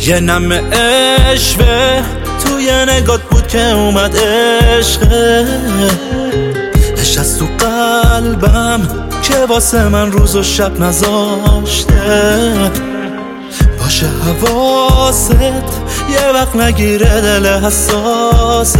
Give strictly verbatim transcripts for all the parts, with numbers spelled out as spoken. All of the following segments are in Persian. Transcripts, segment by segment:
یه نم عشقه توی نگات بود که اومد عشقه، نشست تو قلبم که واسه من روز و شب نذاشته. باشه حواست یه وقت نگیره دل حساسه،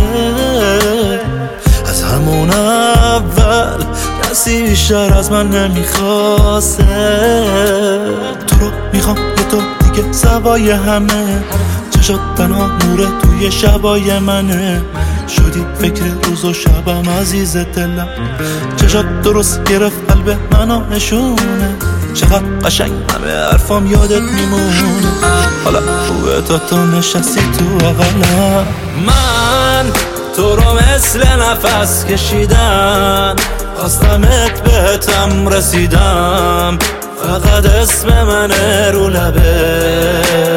از همون اول کسی بیشتر از من نمیخواسته. تو رو میخوام یه تو دیگه سوای همه، چشات تنها نوره توی شبای منه. شدی فکر روز و شبم عزیز دلم، چشات درست گرفت قلب منو نشونه. چقدر قشنگ همه حرفام یادت میمونه، حالا خوبه تا تو نشستی تو اقلم. من تو رو مثل نفس کشیدم، خواستمت بهتم رسیدم، فقط اسم منه رو لبه.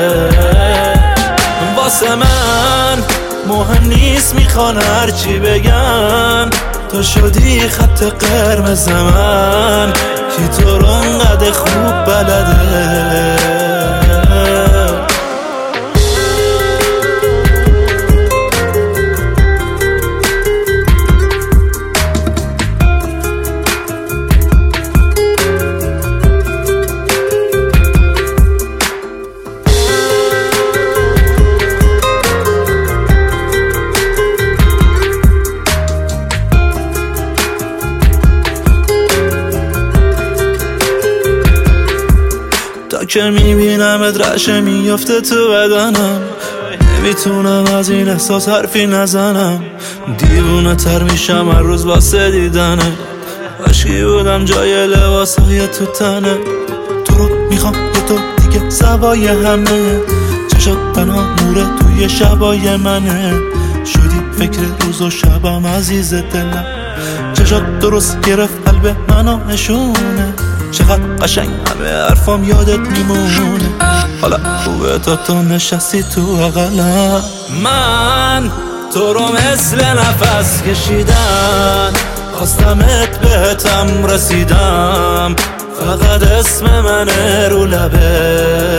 واسه من مهم نیست میخوان هرچی بگن، تو شدی خط قرمز من، کی تو رو انقدر خوب بلده. تا که میبینمت رعشه میافته تو بدنم، نمیتونم از این احساس حرفی نزنم. دیوونه تر میشم هر روز واسه دیدنه، عشقی بودم جای لباسای تو تنه. تو رو میخوام یه تو دیگه سوای همه، چشات تنها نوره توی شبای منه. شدی فکر روز و شبم عزیز دلم، چشات درست گرفت قلب منو نشونه. چقدر قشنگ همه حرفام یادت میمونه، حالا خوبه تا تو نشستی تو اقلم. من تو رو مثل نفس کشیدم، خواستمت بهتم رسیدم، فقط اسم منه رو لبه.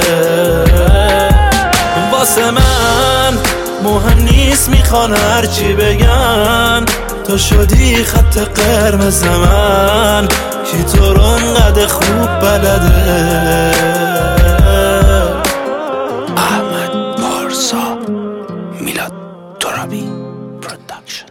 واسه من مهم نیست میخوان هرچی بگن، تو شدی خط قرمز من، کی تو رو انقدر خوب بلده. احمد پارسا، میلاد ترابی پروداکشن.